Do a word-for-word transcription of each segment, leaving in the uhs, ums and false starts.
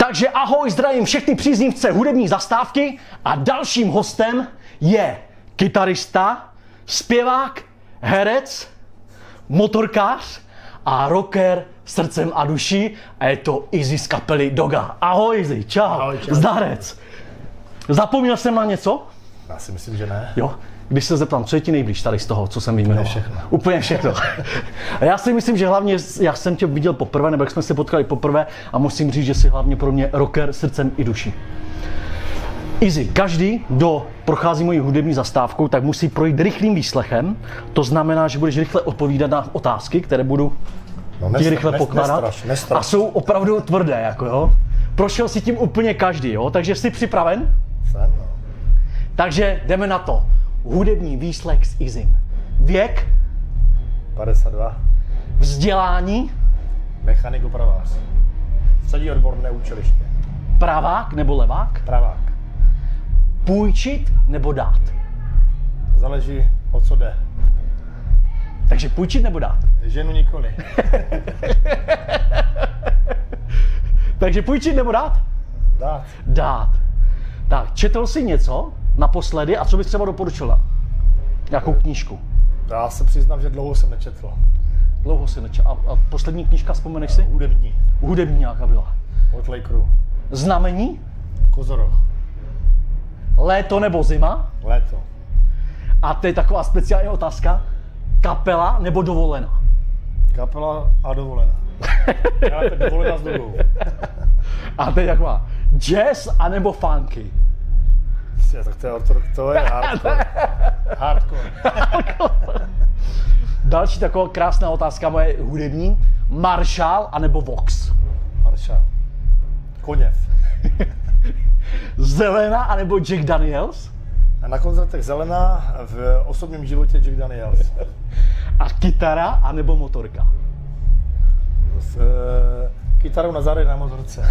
Takže ahoj, zdravím všechny příznivce hudební zastávky a dalším hostem je kytarista, zpěvák, herec, motorkář a rocker srdcem a duší a je to Izzy z kapely Doga. Ahoj Izzy, čau, ahoj, čau. Zdarec. Zapomněl jsem na něco? Já si myslím, že ne. Jo. Když se zeptám, co je ti nejblíž tady z toho, co jsem vyjmenoval? Úplně všechno. Úplně všechno. A já si myslím, že hlavně, já jsem tě viděl poprvé, nebo jak jsme se potkali poprvé a musím říct, že jsi hlavně pro mě rocker srdcem i duší. Izzy, každý, kdo prochází mojí hudební zastávkou, tak musí projít rychlým výslechem. To znamená, že budeš rychle odpovídat na otázky, které budu no, ti nestra, rychle nes, pokládat. Nestraš, nestraš. A jsou opravdu tvrdé, jako jo. Prošel si tím úplně každý, jo, takže jsi připraven? Jsem, no. Takže jdeme na to. Hudební výslech s Izzym. Věk, padesát dva. vzdělání, Mechanik opravář. Střední odborné učiliště. pravák nebo levák, Pravák. půjčit nebo dát. Záleží, o co jde. Takže půjčit nebo dát. Ženu nikoli. Takže půjčit nebo dát? Dát. Dát. Tak, četl jsi něco naposledy a co bys třeba doporučil na nějakou knížku? Já se přiznám, že dlouho jsem nečetl. Dlouho si nečetl. A, a poslední knížka, vzpomeneš si? Hudební. Hudební nějaká byla. Od Lakeru. Znamení, Kozoroch. léto nebo zima. Léto. A to je taková speciální otázka. Kapela nebo dovolená? Kapela a dovolená. Já teď dovolená s Dogou. A to je taková jazz anebo funky? Ja, tak to je, to je hardcore. Hardcore. Další taková krásná otázka moje hudební. Marshall anebo Vox? Maršál. Koněv. Zelená anebo Jack Daniels? A na koncertech zelená, v osobním životě Jack Daniels. A kytara anebo motorka? S e, kytarou na zádech na motorce.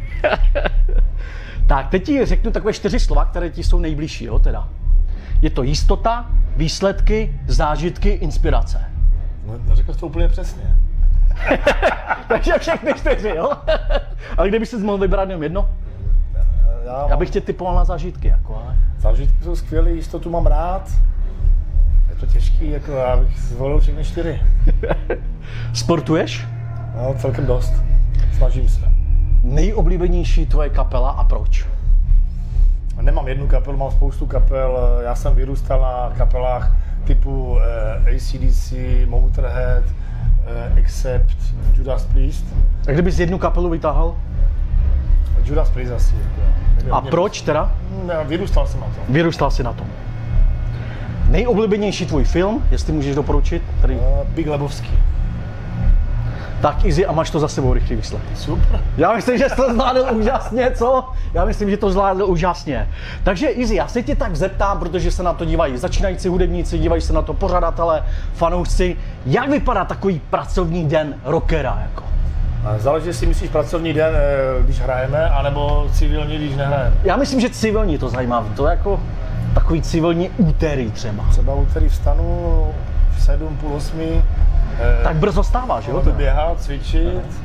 Tak, teď ti řeknu takové čtyři slova, které ti jsou nejbližší, jo, teda. Je to jistota, výsledky, zážitky, inspirace. No, řekl jsi to úplně přesně. Takže všechny čtyři, jo? Ale kdyby jsi mohl vybrat jenom jedno? Já, Já bych tě typoval na zážitky, jako, ale... Zážitky jsou skvělé, jistotu mám rád. Je to těžký, jako já bych zvolil všechny čtyři. Sportuješ? No, celkem dost. Snažím se. Nejoblíbenější tvoje kapela a proč? Nemám jednu kapelu, mám spoustu kapel. Já jsem vyrůstal na kapelách typu eh, A C D C, Motorhead, eh, Accept, Judas Priest. A kdybys jednu kapelu vytáhl? Judas Priest asi. Jako, A proč teda? Já vyrůstal jsem na tom. Vyrůstal jsi na tom. Nejoblíbenější tvůj film, jestli můžeš doporučit? Který... Uh, Big Lebowski. Tak Izzy, a máš to za sebou rychlý výslech. Super. Já myslím, že jsi to zvládl úžasně, co? Já myslím, že to zvládl úžasně. Takže Izzy, já se tě tak zeptám, protože se na to dívají začínající hudebníci, dívají se na to pořadatelé, fanoušci. Jak vypadá takový pracovní den rockera? Jako? Záleží, jestli myslíš pracovní den, když hrajeme, anebo civilní, když nehrajeme. Já myslím, že civilní to zajímavé. To je jako takový civilní úterý třeba. Třeba úterý vstanu v sedm, půl osmi. Tak brzo stáváš, jo? Jdu běhat, cvičit.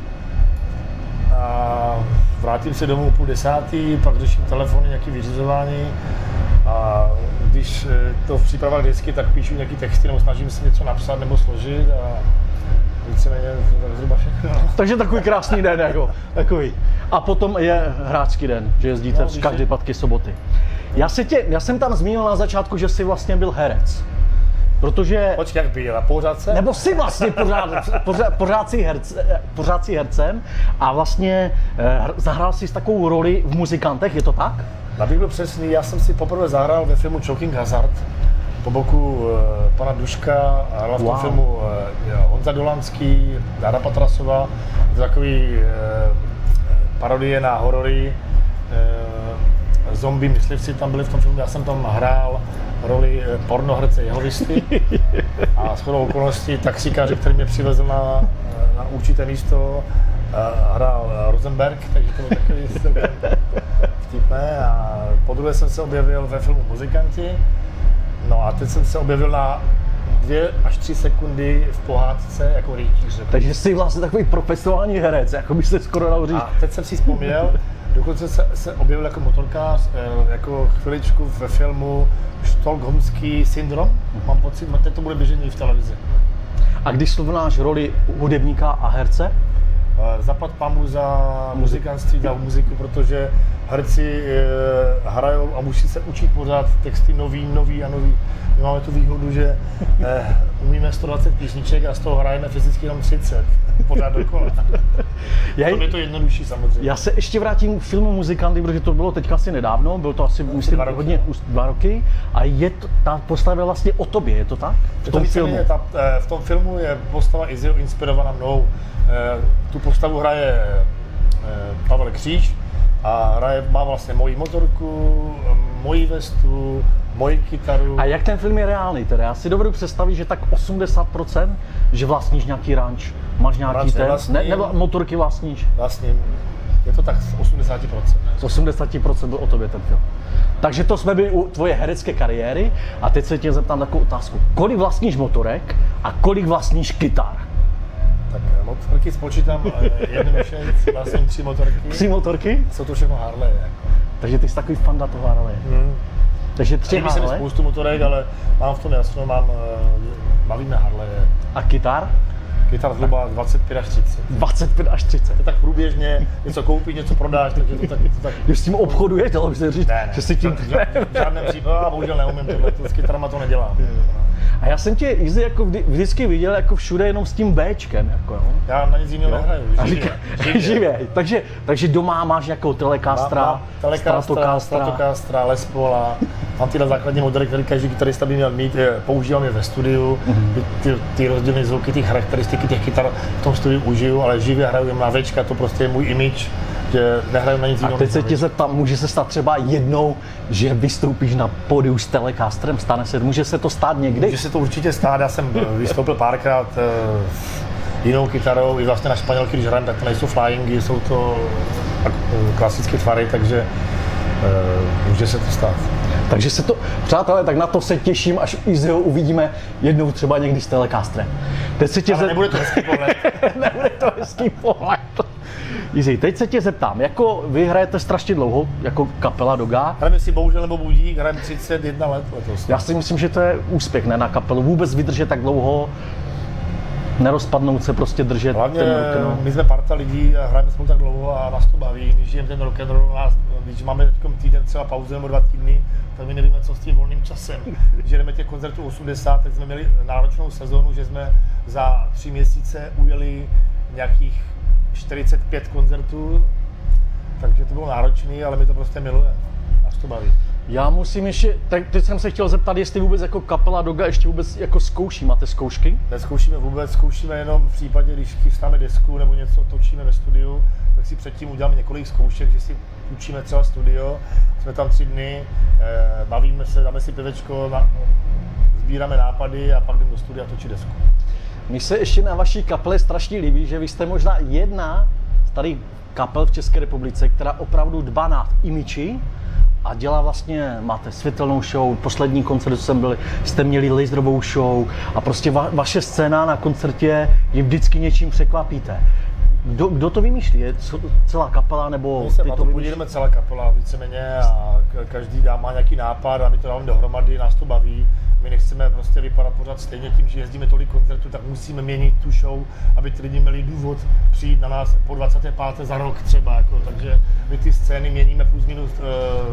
A vrátím se domů půl desátý, pak řeším telefony, nějaké vyřizování. A když to v přípravách vždycky, tak píšu nějaké texty, nebo snažím se něco napsat nebo složit. A víceméně zhruba všechno. Takže takový krásný den, jako, takový. A potom je hráčský den, že jezdíte no, každé patky soboty. Já, se tě, já jsem tam zmínil na začátku, že jsi vlastně byl herec. Protože... Počkej, jak byl, a pořád se? Nebo jsi vlastně pořád, pořád, pořád, si herce, pořád si hercem a vlastně eh, zahrál jsi takovou roli v Muzikantech, je to tak? Abych byl přesný, já jsem si poprvé zahrál ve filmu Choking Hazard po boku e, pana Duška a hrál v tom Wow. filmu e, Honza Dolanský, Dára Patrasová, to takový e, parodie na horory, e, zombie myslivci tam byli v tom filmu, já jsem tam hrál roli e, pornoherce Jehovisty a shodou okolností taxikáře, který mě přivezl na, na určité místo, e, hrál Rosenberg, takže to bylo takový vtipné. A podruhé jsem se objevil ve filmu Muzikanti. No a teď jsem se objevil na dvě až tři sekundy v pohádce jako rytíř. Takže jsi vlastně takový profesionální herec, jako by se skoro dalo říct. A teď jsem si vzpomněl, Dokonce se, se objevil jako motorkář, jako chviličku ve filmu Stockholmský syndrom. Mám pocit, že to bude běžení v televizi. A když srovnáš roli hudebníka a herce? Zapad pambu za muzikantství, za muziku, protože herci hrajou a musí se učit pořád texty nový, nový a nový. My máme tu výhodu, že eh, umíme sto dvacet písniček a z toho hrajeme fyzicky jenom třicet, pořád dokola. Já, je to jednodušší samozřejmě. Já se ještě vrátím k filmu Muzikanty, protože to bylo teďka asi nedávno, bylo to asi myslím, dva, roky. hodně, dva roky. A je to, ta postava je vlastně o tobě, je to tak? V tom, filmu. Je ta, v tom filmu je postava Izzyho inspirovaná mnou. Tu postavu hraje Pavel Kříž a hraje, má vlastně moji motorku, moji vestu, moji kytaru. A jak ten film je reálný teda? Já si dovedu představit, že tak osmdesát procent, že vlastníš nějaký ranč, máš nějaký ten, ne, nebo motorky vlastníš? Vlastním. Je to tak z osmdesát procent. Z osmdesát procent byl o tobě ten film. Takže to jsme byli u tvoje herecké kariéry a teď se tě zeptám takovou otázku. Kolik vlastníš motorek a kolik vlastníš kytar? Tak motorky spočítám jednoduše, vlastním tři motorky. Tři motorky? Jsou to všechno Harley. Jako. Takže ty jsi takový fanda toho Harley. Hmm. Takže tři Harley? Jsem spoustu motorek, ale mám v tom jasno, mám, bavíme Harley. A kytar? Kytar zhruba dvacet pět až třicet. dvacet pět až třicet. To tak průběžně, něco koupíš, něco prodáš, takže to tak... To tak... Když s tím obchoduješ, dalo by se říct, ne, ne, že si tím... V žádném případě, a bohužel neumím tohle, s kytarama to nedělám. A já jsem tě, Izzy, jako vždy, vždycky viděl jako všude jenom s tím Béčkem, jako jo. Já na nic jiného nehraju, živě. živě. živě. Takže, takže doma máš jako Telecastra, Telecastra, Stratocastra, Les Paula. Mám tyhle základní modely, které každý kytarista by měl mít, používám je ve studiu, mm-hmm. ty, ty rozdílné zvuky, ty charakteristiky těch kytar v tom studiu užiju, ale živě hraju na Véčka, to prostě je můj image, že nehraju na nic jiného. A teď se tě zeptám, může se stát třeba jednou, že vystoupíš na pódiu s Telecastrem, stane se, může se to stát někdy? Může se to určitě stát, já jsem vystoupil párkrát jinou kytarou, i vlastně na španělky, když hrajeme, tak to nejsou flyingy, jsou to klasické tvary, takže může se to stát. Takže se to, přátelé, tak na to se těším, až Izzyho uvidíme jednou třeba někdy s Telecastrem. Teď se tě Ale zep... nebude to hezký pohled. Nebude to hezký pohled. Izzy, teď se tě zeptám, jako vy hrajete strašně dlouho, jako kapela Doga. Hrajeme si bohužel nebo Budík, hrajeme třicet jedna let letos. Já si myslím, že to je úspěch, ne, na kapelu, vůbec vydržet tak dlouho, nerozpadnout se, prostě držet. Hlavně ten rock, no. My jsme parta lidí a hrajeme spolu tak dlouho a nás to baví, my žijeme ten rock and roll, nás, když máme teď týden třeba pauzu nebo dva týdny, tak my nevíme, co s tím volným časem. Když jdeme těch koncertů osmdesát, tak jsme měli náročnou sezónu, že jsme za tři měsíce ujeli nějakých čtyřicet pět koncertů, takže to bylo náročné, ale my to prostě milujeme, nás to baví. Já musím ještě, tak teď jsem se chtěl zeptat, jestli vůbec jako kapela Doga ještě vůbec jako zkouší, máte zkoušky? Nezkoušíme vůbec, zkoušíme jenom v případě, když chystáme desku nebo něco točíme ve studiu, tak si předtím uděláme několik zkoušek, že si učíme třeba studio, jsme tam tři dny, eh, bavíme se, dáme si pivečko, na, sbíráme nápady a pak jdeme do studia točit desku. Mně se ještě na vaší kapele strašně líbí, že vy jste možná jedna z tady kapel v České republice, která opravdu dbá na imiči a dělá vlastně, máte světelnou show, poslední koncert, co jsem byl, jste měli laserovou show a prostě va, vaše scéna na koncertě je vždycky něčím překvapíte. Kdo, kdo to vymýšlí? Je celá kapela nebo my se ty na to to podílíme celá kapela víceméně a každý dá má nějaký nápad a my to dáváme dohromady, nás to baví. My nechceme prostě vypadat pořád stejně tím, že jezdíme tolik koncertů, tak musíme měnit tu show, aby ty lidi měli důvod přijít na nás po dvacáté páté za rok třeba, jako, takže my ty scény měníme plus minus uh,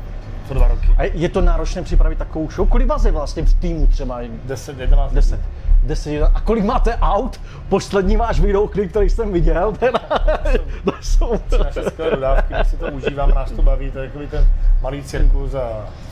co dva roky. A je to náročné připravit takovou show? Kolik vás je vlastně v týmu třeba? deset, jedenáct. deset. deset. A kolik máte aut? Poslední váš videoklip, který jsem viděl, ten... to jsou naše skvělé dodávky, my si to užíváme, nás to baví, to je takový ten malý cirkus a...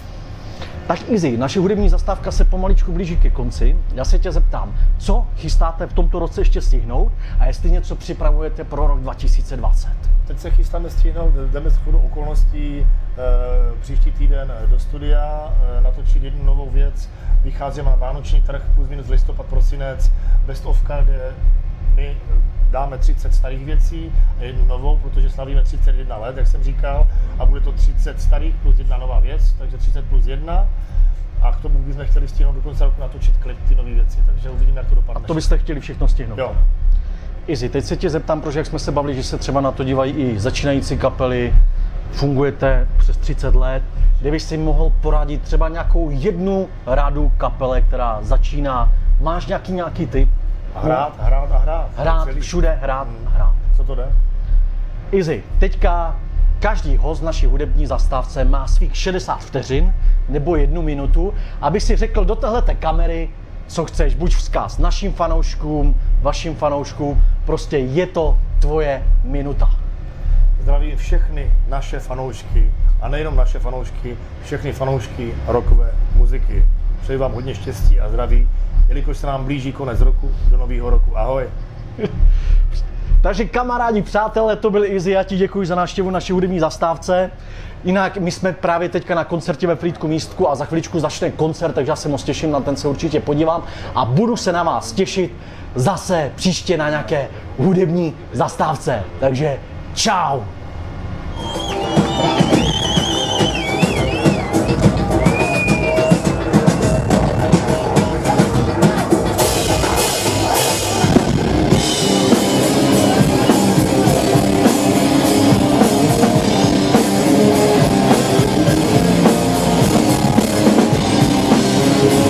Tak Izzy, naše hudební zastávka se pomaličku blíží ke konci. Já se tě zeptám, co chystáte v tomto roce ještě stihnout a jestli něco připravujete pro rok dva tisíce dvacet? Teď se chystáme stihnout, jdeme s chodou okolností e, příští týden do studia, e, natočit jednu novou věc. Vycházíme na vánoční trh, plus minus listopad, prosinec, best ofka, kde my dáme třicet starých věcí a jednu novou, protože slavíme třicet jedna let, jak jsem říkal, a bude to třicet starých plus jedna nová věc, takže třicet plus jedna. A k tomu bychom chtěli stihnout do konce roku natočit klip, ty nové věci, takže uvidíme, jak to dopadne. A to byste chtěli všechno stihnout? Jo. Izzy, teď se tě zeptám, protože jak jsme se bavili, že se třeba na to dívají i začínající kapely, fungujete přes třicet let, kdybych si mohl poradit třeba nějakou jednu radu kapele, která začíná, máš nějaký nějaký tip? Hrát, hrát a hrát. Hrát, všude hrát, hrát. Co to jde? Izzy, teďka každý host naší hudební zastávce má svých šedesát vteřin nebo jednu minutu, aby si řekl do téhleté kamery, co chceš, buď vzkaz našim fanouškům, vašim fanouškům, prostě je to tvoje minuta. Zdravím všechny naše fanoušky a nejenom naše fanoušky, všechny fanoušky rockové muziky. Přeji vám hodně štěstí a zdraví, jelikož se nám blíží konec roku, do nového roku. Ahoj. Takže kamarádi, přátelé, to byl Izzy, já ti děkuji za návštěvu naší hudební zastávce. Jinak my jsme právě teďka na koncertě ve Frýdku Místku a za chviličku začne koncert, takže já se moc těším, na ten se určitě podívám a budu se na vás těšit zase příště na nějaké hudební zastávce. Takže čau!